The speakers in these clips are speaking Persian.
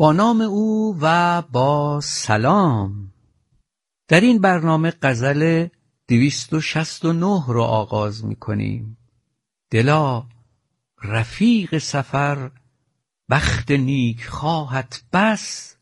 با نام او و با سلام. در این برنامه غزل 269 رو آغاز می کنیم. دلا رفیق سفر بخت نیک خواهت بس،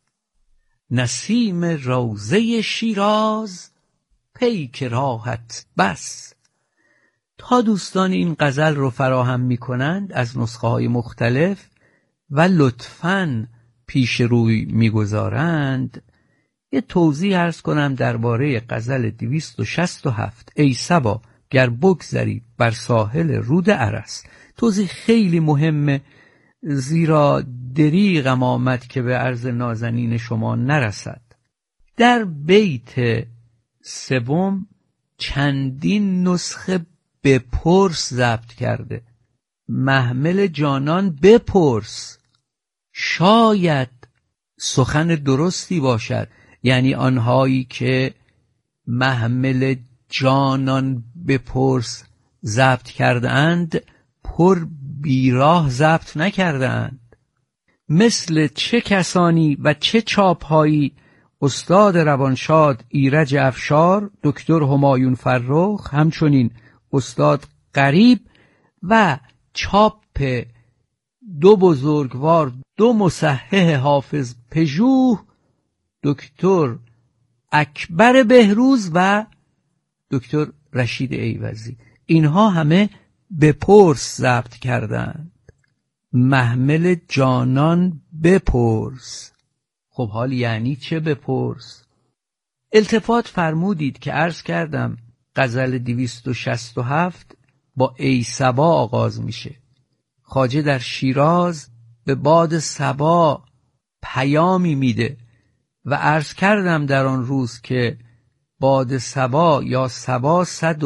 نسیم روضه شیراز پیک راحت بس. تا دوستان این غزل رو فراهم می کنند از نسخه های مختلف و لطفاً پیش روی می گذارند، یه توضیح عرض کنم درباره غزل 267 ای صبا گر بگذری بر ساحل رود ارس. توضیح خیلی مهمه، زیرا دریغم آمد که به عرض نازنین شما نرسد. در بیت سوم چندین نسخه بپرس ضبط کرده. محمل جانان بپرس، شاید سخن درستی باشد، یعنی آنهایی که محمل جانان بپرس ضبط کرده اند پر بیراه ضبط نکرده اند. مثل چه کسانی و چه چاپهایی استاد روانشاد ایرج افشار، دکتر همایون فرخ، همچنین استاد غریب و چاپ دو بزرگوار، دو مصحح حافظ پژوه، دکتر اکبر بهروز و دکتر رشید ایوزی، اینها همه بپرس ضبط کردند. محمل جانان بپرس. خب حال یعنی چه بپرس؟ التفات فرمودید که عرض کردم غزل 267 با ای صبا آغاز میشه. خواجه در شیراز به باد صبا پیامی میده و عرض کردم در آن روز که باد صبا یا صبا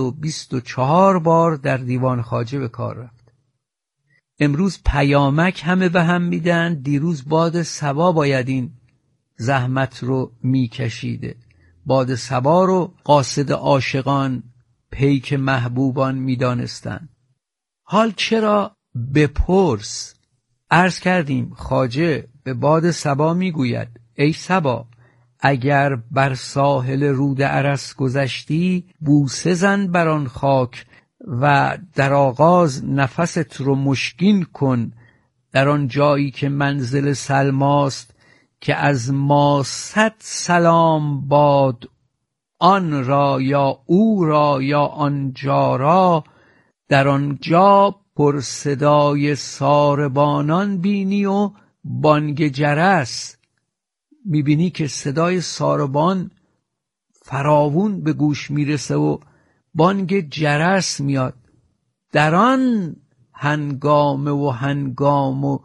124 بار در دیوان خواجه به کار رفت. امروز پیامک همه به هم میدن، دیروز باد صبا باید این زحمت رو میکشیده. باد صبا رو قاصد عاشقان پیک محبوبان میدانستند. حال چرا بپرس؟ عرض کردیم خواجه به باد صبا میگوید ای صبا اگر بر ساحل رود ارس گذشتی بوسه زن بر آن خاک و در آغاز نفست رو مشکین کن در آن جایی که منزل سلماست که از ما 100 سلام باد آن را یا او را یا آنجا را. در آنجا پر صدای ساربانان بینی و بانگ جرس. میبینی که صدای ساربان فراوون به گوش میرسه و بانگ جرس میاد. در آن هنگام و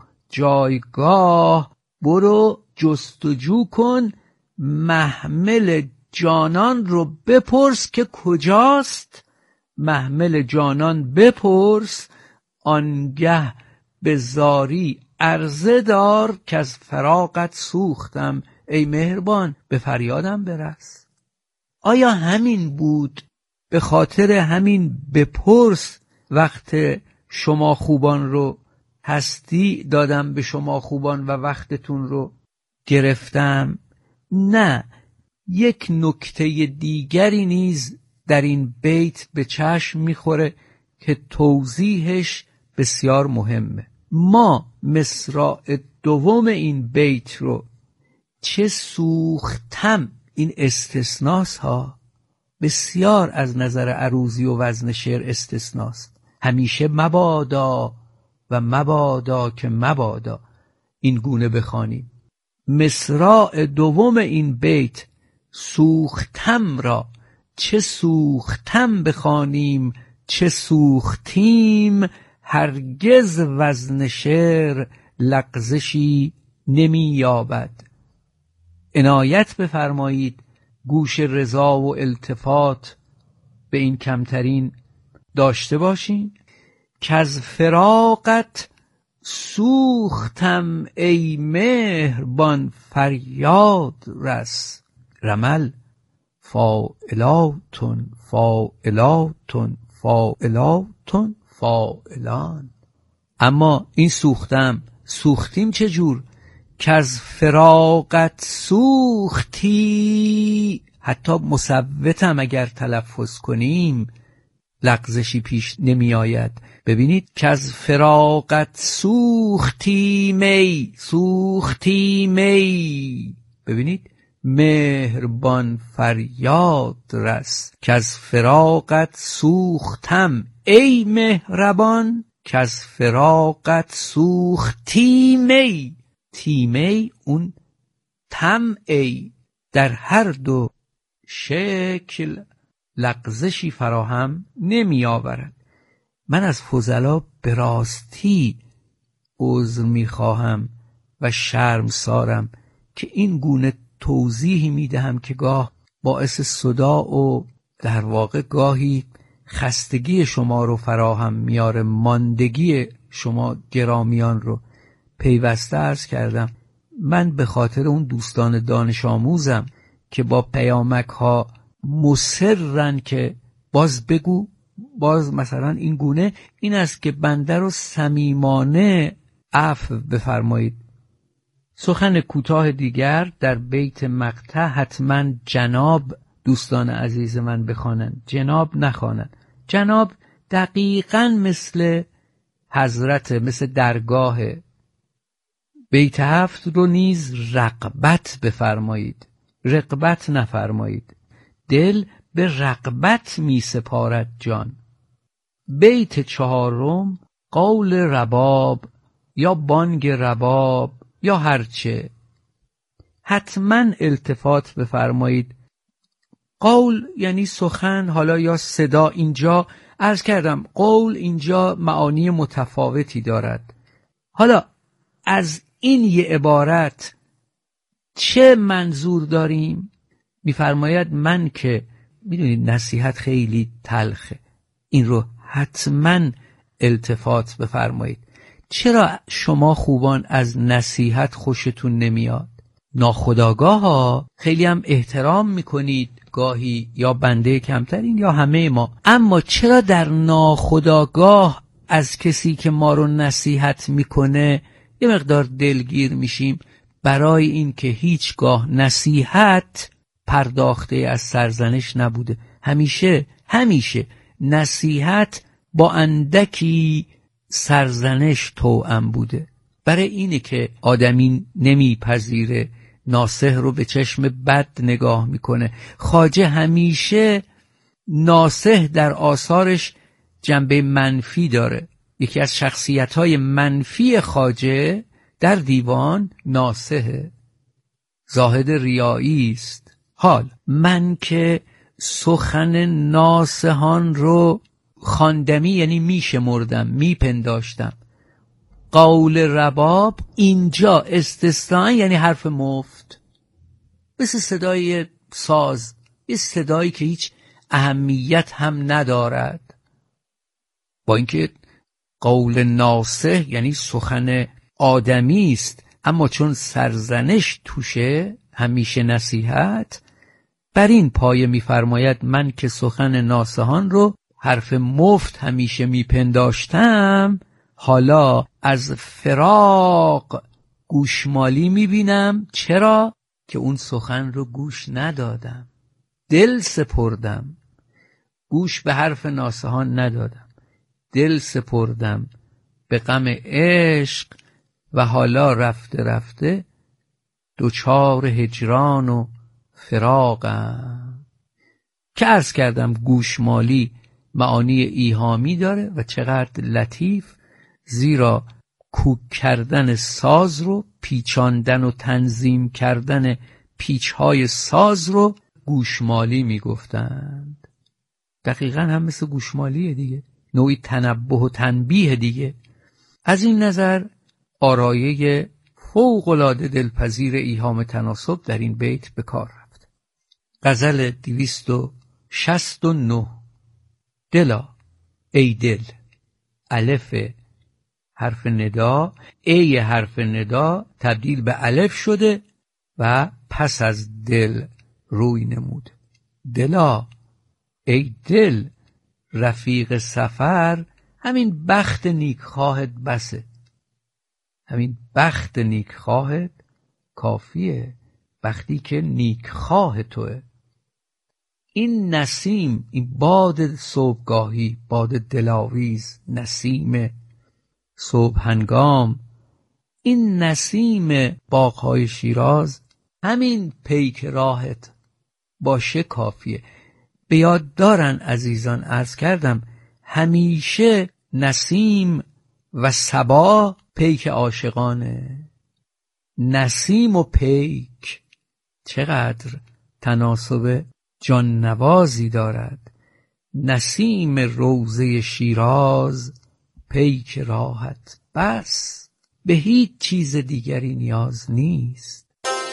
جایگاه برو جستجو کن، محمل جانان رو بپرس که کجاست. محمل جانان بپرس، آنگه به زاری عرضه دار که از فراقت سوختم، ای مهربان به فریادم برس. آیا همین بود؟ به خاطر همین بپرس وقت شما خوبان رو هستی دادم به شما خوبان و وقتتون رو گرفتم؟ نه، یک نکته دیگری نیز در این بیت به چشم میخوره که توضیحش بسیار مهمه. ما مصرع دوم این بیت رو چه سوختم، این استثناست ها، بسیار از نظر عروضی و وزن شعر استثناست. همیشه مبادا و مبادا که مبادا این گونه بخوانیم. مصرع دوم این بیت سوختم را چه سوختم بخوانیم چه سوختیم، هرگز وزن شعر لغزشی نمی یابد. عنایت بفرمایید گوش رضا و التفات به این کمترین داشته باشین که از فراقت سوختم ای مهربان فریاد رس. رمل فاعلاتن فاعلاتن فاعلاتن فاعلان. اما این سوختیم چجور؟ که از فراقت سوختی، حتی مصوتم اگر تلفظ کنیم لغزشی پیش نمی آید. ببینید که از فراقت سوختی می، سوختی می. ببینید مهربان فریاد رس که از فراقت سوختم ای مهربان، که از فراقت سوختی می. تیمی اون تم ای، در هر دو شکل لغزشی فراهم نمی آورد. من از فضلا به راستی عذر می خواهم و شرمسارم که این گونه توضیحی می دهم که گاه باعث صداع و در واقع گاهی خستگی شما رو فراهم میاره، ماندگی شما گرامیان رو. پیوسته عرض کردم من به خاطر اون دوستان دانش آموزم که با پیامک ها مصرن که باز بگو، باز مثلا این گونه، این است که بنده رو صمیمانه عفو بفرمایید. سخن کوتاه دیگر در بیت مقطع حتما جناب دوستان عزیز من بخوانند، جناب نخوانند. جناب دقیقاً مثل حضرت، مثل درگاه. بیت 7 رو نیز رغبت بفرمایید، رغبت نفرمایید. دل به رغبت می سپارد جان. بیت 4 قول رباب یا بانگ رباب یا هرچه، حتما التفات بفرمایید. قول یعنی سخن، حالا یا صدا. اینجا عرض کردم قول اینجا معانی متفاوتی دارد. حالا از این یه عبارت چه منظور داریم؟ میفرماید من که میدونید نصیحت خیلی تلخه، این رو حتما التفات بفرمایید. چرا شما خوبان از نصیحت خوشتون نمیاد؟ ناخودآگاه ها خیلی هم احترام میکنید گاهی، یا بنده کمترین یا همه ما، اما چرا در ناخودآگاه از کسی که ما رو نصیحت میکنه یه مقدار دلگیر میشیم؟ برای این که هیچگاه نصیحت پرداخته از سرزنش نبوده. همیشه نصیحت با اندکی سرزنش توأم بوده. برای اینه که آدمی نمیپذیره، ناصح رو به چشم بد نگاه میکنه. خواجه همیشه ناصح در آثارش جنبه منفی داره. یکی از شخصیت‌های منفی خواجه در دیوان ناصحه، زاهد ریایی است. حال من که سخن ناصحان رو خواندمی، یعنی میشمردم، میپنداشتم. قول رباب اینجا استثناء، یعنی حرف مفت، مثل صدای ساز، یه صدایی که هیچ اهمیت هم ندارد. با اینکه قول ناصح یعنی سخن آدمی است، اما چون سرزنش توشه، همیشه نصیحت، بر این پایه می‌فرماید من که سخن ناصحان رو حرف مفت همیشه میپنداشتم، حالا از فراق گوشمالی میبینم. چرا؟ که اون سخن رو گوش ندادم، دل سپردم، گوش به حرف ناصحان ندادم، دل سپردم به غم عشق و حالا رفته رفته دوچار هجران و فراقم. که عرض کردم گوشمالی معانی ایهامی داره و چقدر لطیف، زیرا کوک کردن ساز رو، پیچاندن و تنظیم کردن پیچهای ساز رو گوشمالی میگفتند. دقیقا هم مثل گوشمالیه دیگه، نوعی تنبه و تنبیه دیگه. از این نظر آرایه فوق‌العاده دلپذیر ایهام تناسب در این بیت به کار رفت. غزل 269. دلا ای دل، الف حرف ندا، ای حرف ندا تبدیل به الف شده و پس از دل روی نمود. دلا ای دل، رفیق سفر همین بخت نیکخواهت بسه، همین بخت نیکخواهت کافیه، وقتی که نیکخواه توه. این نسیم، این باد صبحگاهی، باد دلاویز، نسیم صبح هنگام، این نسیم باغ‌های شیراز، همین پیک راهت باشه کافیه. به یاد دارن عزیزان، عرض کردم همیشه نسیم و صبا پیک عاشقانه. نسیم و پیک چقدر تناسب جان نوازی دارد. نسیم روضه شیراز، پیک راحت بس، به هیچ چیز دیگری نیاز نیست.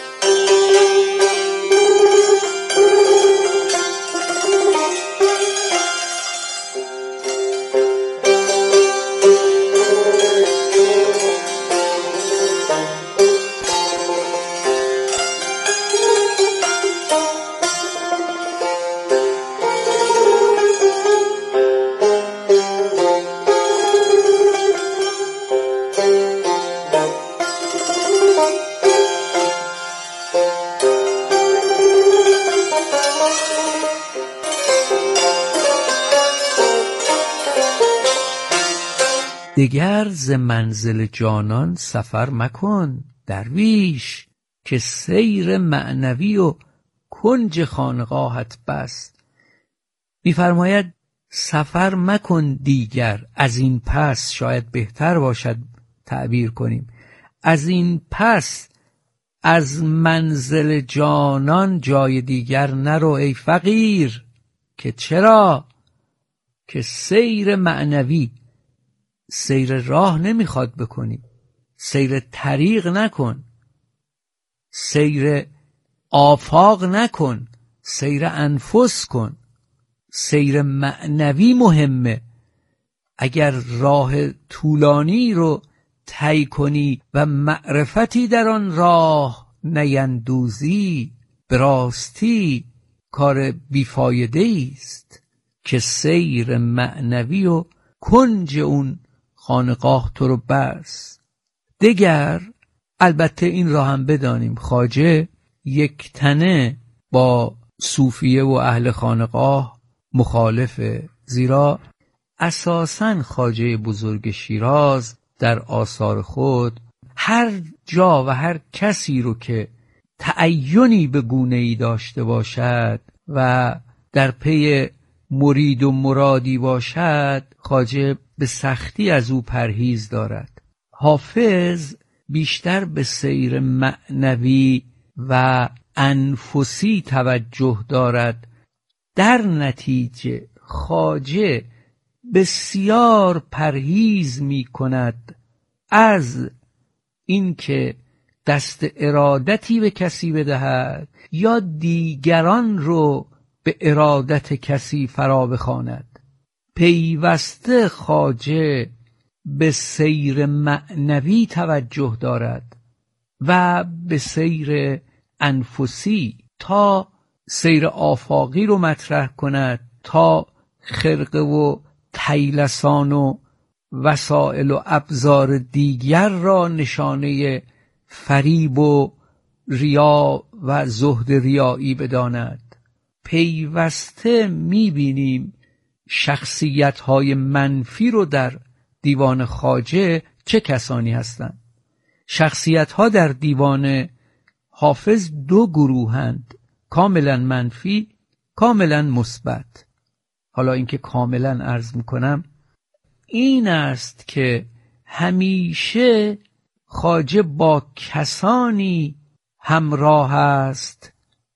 دگر ز منزل جانان سفر مکن درویش، که سیر معنوی و کنج خانقاهت بست. می‌فرماید سفر مکن دیگر از این پس، شاید بهتر باشد تعبیر کنیم، از این پس از منزل جانان جای دیگر نرو ای فقیر. که چرا؟ که سیر معنوی، سیر راه نمیخواد بکنی، سیر طریق نکن، سیر آفاق نکن، سیر انفس کن. سیر معنوی مهمه. اگر راه طولانی رو طی کنی و معرفتی در آن راه نیندوزی، به راستی کار بیفایده است. که سیر معنوی و کنج اون خانقاه تو رو بس. دگر البته این را هم بدانیم، خواجه یک تنه با صوفیه و اهل خانقاه مخالفه، زیرا اساساً خواجه بزرگ شیراز در آثار خود هر جا و هر کسی رو که تعینی به گونه‌ای داشته باشد و در پی مرید و مرادی باشد، خواجه به سختی از او پرهیز دارد. حافظ بیشتر به سیر معنوی و انفسی توجه دارد. در نتیجه خواجه بسیار پرهیز می کند از اینکه دست ارادتی به کسی بدهد یا دیگران رو به ارادت کسی فرا بخواند. پیوسته خواجه به سیر معنوی توجه دارد و به سیر انفسی، تا سیر آفاقی رو مطرح کند، تا خرقه و طیلسان و وسائل و ابزار دیگر را نشانه فریب و ریا و زهد ریایی بداند. پیوسته می‌بینیم شخصیت‌های منفی رو در دیوان خواجه چه کسانی هستند. شخصیت‌ها در دیوان حافظ دو گروهند، کاملا منفی، کاملا مثبت. حالا اینکه کاملا عرض میکنم این است که همیشه خواجه با کسانی همراه است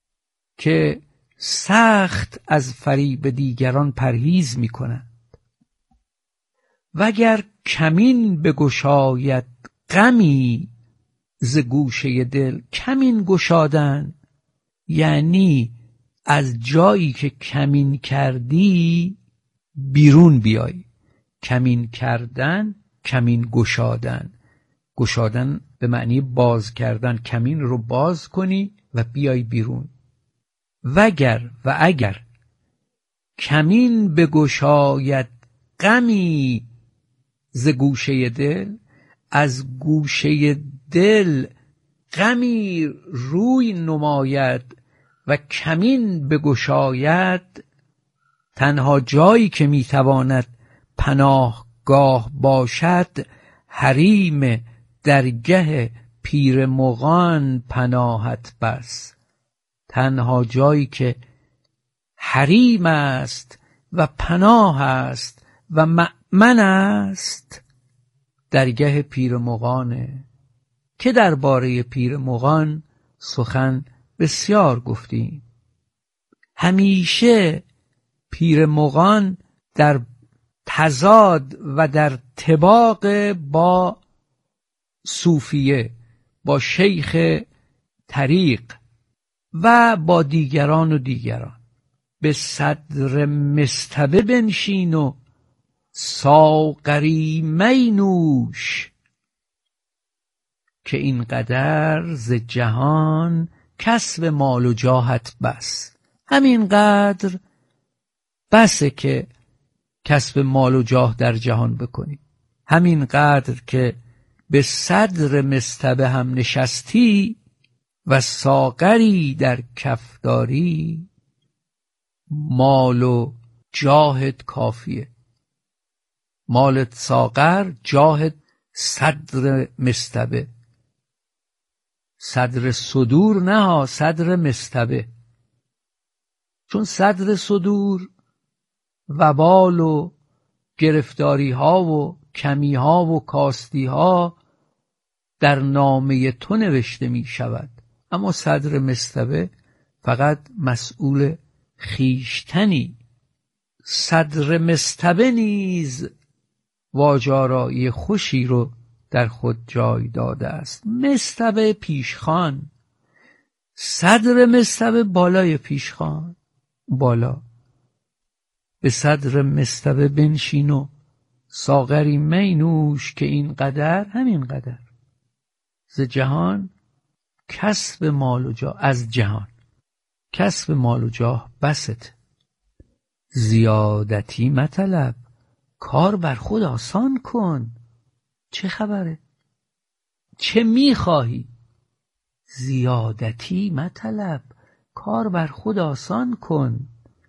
که سخت از فریب دیگران پرهیز میکنند. وگر کمین بگشاید غمی ز گوشه دل. کمین گشادن یعنی از جایی که کمین کردی بیرون بیای. کمین کردن، کمین گشادن. گشادن به معنی باز کردن، کمین رو باز کنی و بیای بیرون. وگر و اگر کمین بگشاید غمی ز گوشه دل، از گوشه دل غمی روی نماید و کمین بگشاید، تنها جایی که میتواند پناهگاه باشد، حریم درگه پیر مغان پناهت بس. تنها جایی که حریم است و پناه است و مأمن است درگه پیر مغانه، که درباره پیر مغان سخن بسیار گفتیم. همیشه پیر مغان در تضاد و در طباق با صوفیه، با شیخ طریق و با دیگران و دیگران. به صدر مصطبه بنشین و ساغری می نوش، که اینقدر ز جهان کسب مال و جاهت بس. همینقدر بسه که کسب مال و جاه در جهان بکنی. همینقدر که به صدر مصطبه هم نشستی و ساغری در کف داری، مال و جاهت کافیه. مالت ساغر، جاهت صدر مصطبه. صدر صدور نه ها، صدر مصطبه. چون صدر صدور وبال و گرفتاری ها و کمی ها و کاستی ها در نامه تو نوشته می شود، اما صدر مصطبه فقط مسئول خیشتنی. صدر مصطبه نیز واجارایی خوشی رو در خود جای داده است. مصطبه پیشخان، صدر مصطبه بالای پیشخان، بالا. به صدر مصطبه بنشین و ساغری می نوش، که اینقدر همینقدر ز جهان کسب مال و جاه، از جهان کسب مال و جاه بست. زیادتی مطلب، کار بر خود آسان کن. چه خبره؟ چه میخواهی؟ زیادتی مطلب، کار بر خود آسان کن.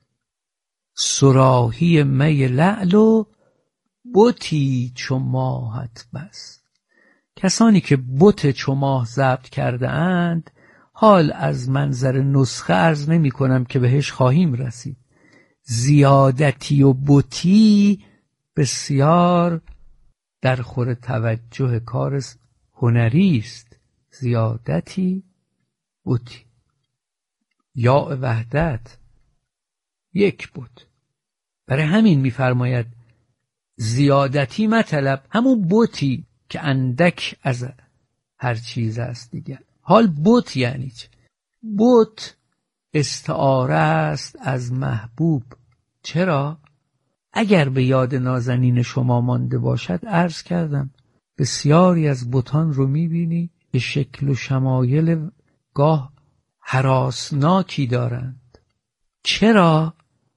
صراحی می لعل و بتی چو ماهت بس. کسانی که بت چو ماه ضبط کرده اند، حال از منظر نسخه عرض نمی کنم که بهش خواهیم رسید. زیادتی و بتی بسیار در خور توجه کار هنری است. زیادتی بتی، یا وحدت یک بود. برای همین می‌فرماید زیادتی مطلب، همون بتی که اندک از هر چیز است دیگر. حال بت یعنی چه؟ بت استعاره است از محبوب. چرا؟ اگر به یاد نازنین شما مانده باشد، عرض کردم بسیاری از بتان رو می‌بینی به شکل و شمایل گاه هراسناکی دارند. چرا؟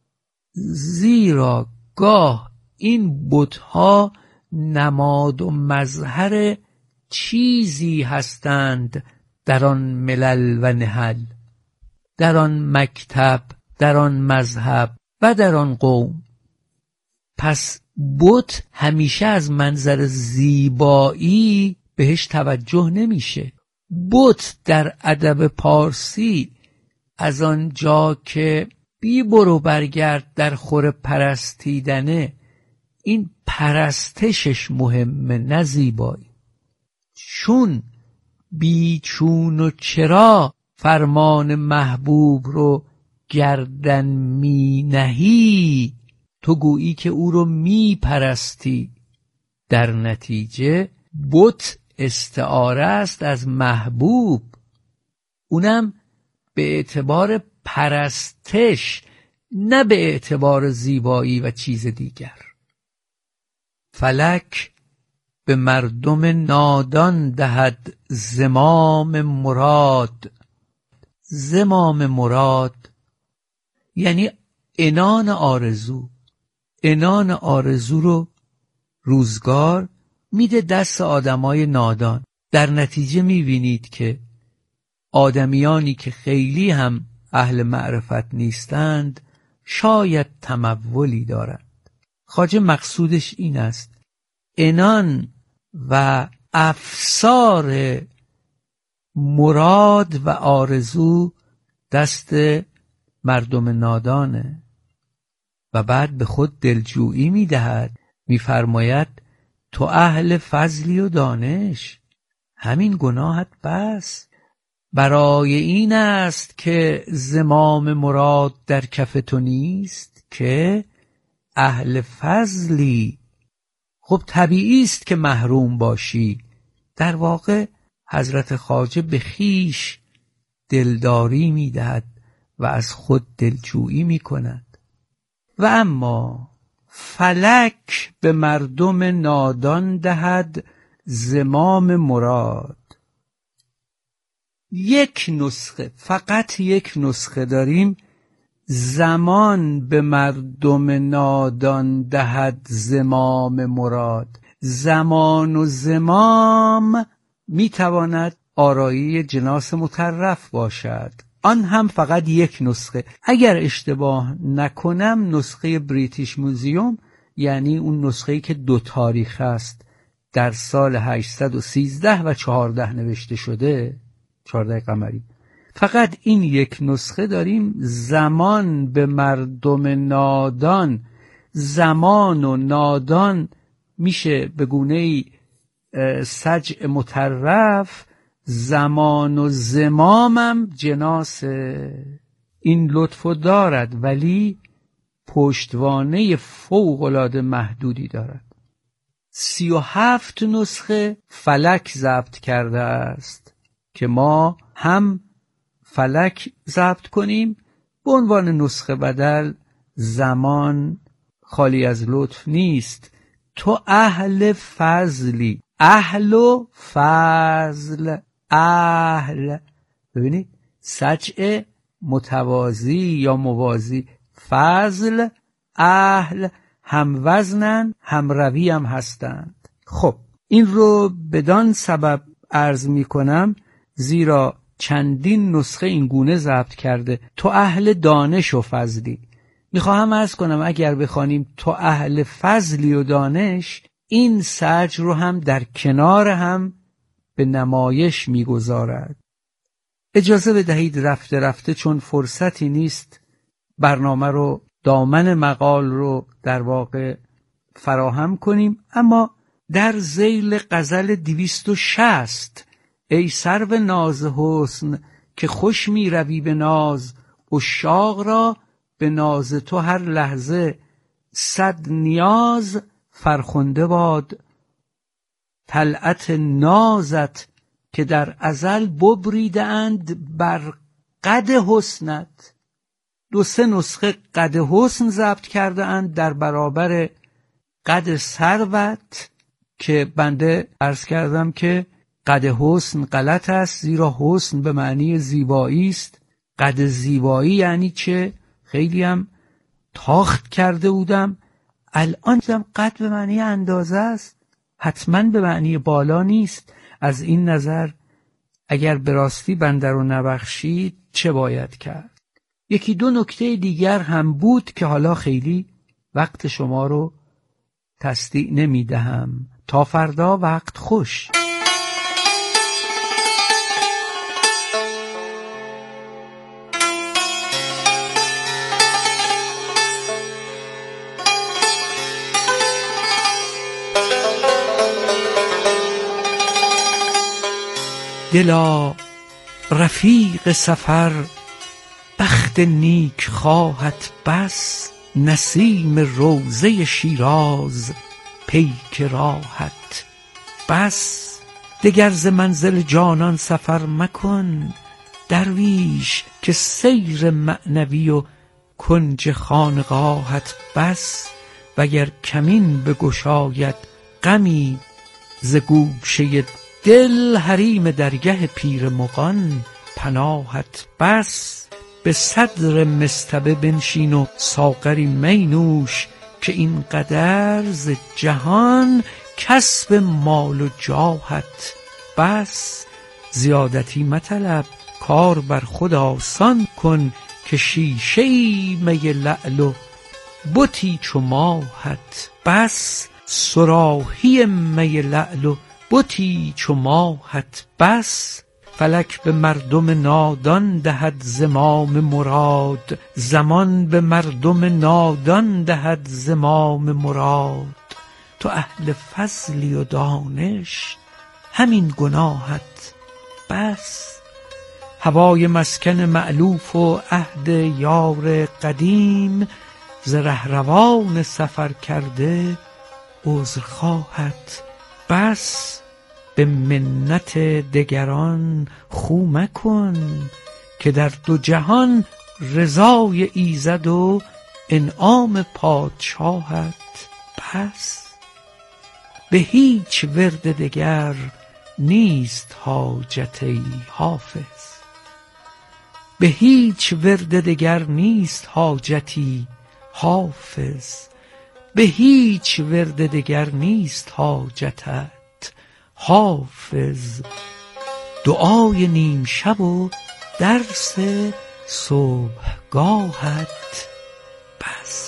زیرا گاه این بتها نماد و مظهر چیزی هستند در آن ملل و نهل، در آن مکتب، در آن مذهب و در آن قوم. پس بت همیشه از منظر زیبایی بهش توجه نمیشه. بت در ادب پارسی از آن جا که بی برو برگرد در خور پرستیدنه، این پرستشش مهمه نه زیبایی. چون بی چون و چرا فرمان محبوب رو گردن می نهی، تو گویی که او رو می پرستی. در نتیجه بت استعاره است از محبوب، اونم به اعتبار پرستش، نه به اعتبار زیبایی و چیز دیگر. فلک به مردم نادان دهد زمام مراد. زمام مراد یعنی عنان آرزو. عنان آرزو رو روزگار میده دست آدمای نادان. در نتیجه میبینید که آدمیانی که خیلی هم اهل معرفت نیستند شاید تمولی دارند. خواجه مقصودش این است عنان و افسار مراد و آرزو دست مردم نادانه و بعد به خود دلجویی می‌دهد، می‌فرماید تو اهل فضلی و دانش، همین گناهت بس. برای این است که زمام مراد در کف تو نیست که اهل فضلی. خب طبیعی است که محروم باشی. در واقع حضرت خواجه به خویش دلداری می‌دهد و از خود دلجویی می‌کند. و اما فلک به مردم نادان دهد زمام مراد. یک نسخه، فقط یک نسخه داریم، زمان به مردم نادان دهد زمام مراد. زمان و زمام میتواند آرایی جناس مطرف باشد، آن هم فقط یک نسخه. اگر اشتباه نکنم نسخه بریتیش موزیوم، یعنی اون نسخه‌ای که 2 تاریخ است، در سال 813 و 14 نوشته شده، 14 قمری. فقط این یک نسخه داریم. زمان به مردم نادان، زمان و نادان میشه به گونه‌ای سجع مطرف، زمان و زمامم جناس این لطفو دارد ولی پشتوانه فوق‌العاده محدودی دارد. 37 نسخه فلک ضبط کرده است که ما هم فلک ضبط کنیم به عنوان نسخه بدل. زمان خالی از لطف نیست. تو اهل فضلی، اهل و فضل، اهل، ببینید سجع متوازی یا موازی، فضل، اهل، هم وزنن هم روی هم هستند. خب این رو بدان سبب عرض می کنم زیرا چندین نسخه این گونه ضبط کرده تو اهل دانش و فضلی. میخواهم عرض کنم اگر بخوانیم تو اهل فضلی و دانش، این سجع رو هم در کنار هم به نمایش میگذارد. اجازه بدهید رفته رفته، چون فرصتی نیست برنامه رو، دامن مقال رو در واقع فراهم کنیم، اما در ذیل غزل 260 ای سرو ناز حسن که خوش می روی به ناز، عشاق را به ناز تو هر لحظه 100 نیاز، فرخنده باد طلعت نازت که در ازل ببریده اند بر قد حسنت. 2-3 نسخه قد حسن ضبط کرده اند در برابر قد سروت، که بنده عرض کردم که قد حسن غلط است، زیرا حسن به معنی زیبایی است. قد زیبایی یعنی چه؟ خیلی هم تاخت کرده بودم. الان دیدم قد به معنی اندازه است، حتما به معنی بالا نیست. از این نظر اگر به راستی بنده رو نبخشید چه باید کرد؟ 1-2 نکته دیگر هم بود که حالا خیلی وقت شما رو تسطیع نمی دهم. تا فردا وقت خوش. دلا رفیق سفر بخت نیک خواهت بس، نسیم روضه شیراز پیک راحت بس. دگر ز منزل جانان سفر مکن درویش، که سیر معنوی و کنج خانقاهت بس. وگر کمین بگشاید غمی ز گوشه دل، حریم درگه پیر مغان پناهت بس. به صدر مصطبه بنشین و ساغری می نوش، که این قدر ز جهان کسب مال و جاهت بس. زیادتی مطلب کار بر خود آسان کن، که شیشه ای می لعل و بتی چو ماهت بس. صراحی می لعل و بتی چو ماهت بس. فلک به مردم نادان دهد زمام مراد، زمان به مردم نادان دهد زمام مراد. تو اهل فضلی و دانش، همین گناهت بس. هوای مسکن مألوف و عهد یار قدیم، ز رهروان سفر کرده عذرخواهت بس. به منت دگران خو مکن، که در دو جهان رضای ایزد و انعام پادشاهت بس. به هیچ ورد دگر نیست حاجت ای حافظ، به هیچ ورد دگر نیست حاجتی حافظ. به هیچ ورد دگر نیست حاجتت حافظ. دعای نیم شب و درس صبحگاهت بس.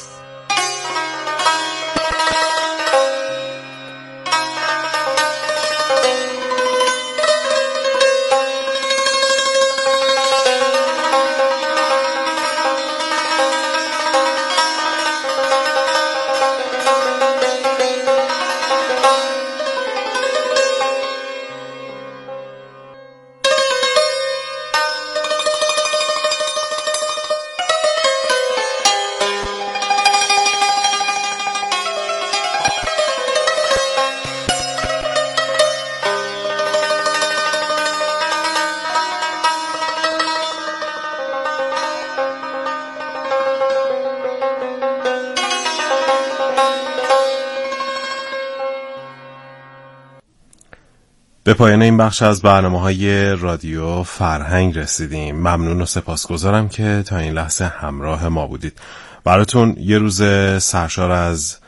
به پایان این بخش از برنامه‌های رادیو فرهنگ رسیدیم. ممنون و سپاسگزارم که تا این لحظه همراه ما بودید. براتون یه روز سرشار از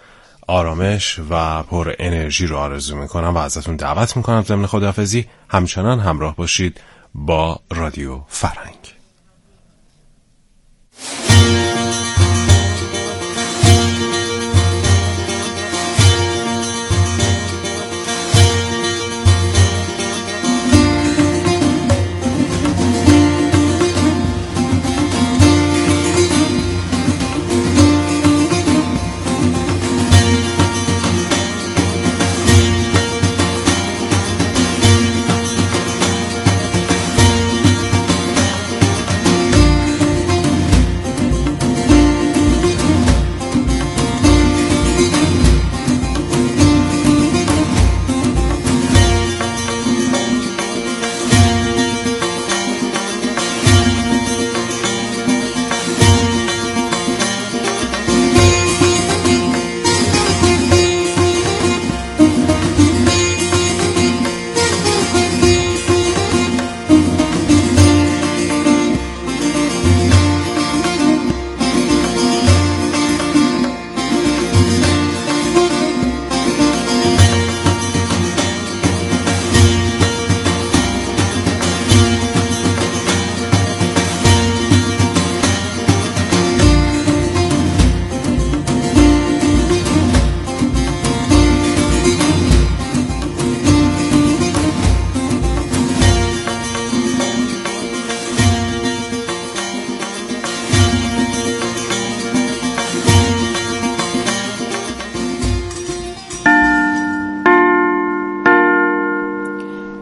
آرامش و پر انرژی رو آرزو میکنم و ازتون دعوت میکنم ضمن خداحافظی همچنان همراه باشید با رادیو فرهنگ.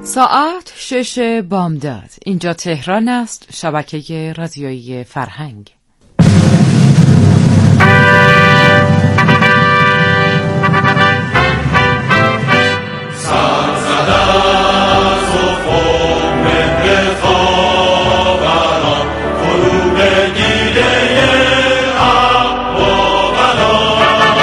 ساعت 6 بامداد. اینجا تهران است، شبکه رادیویی فرهنگ.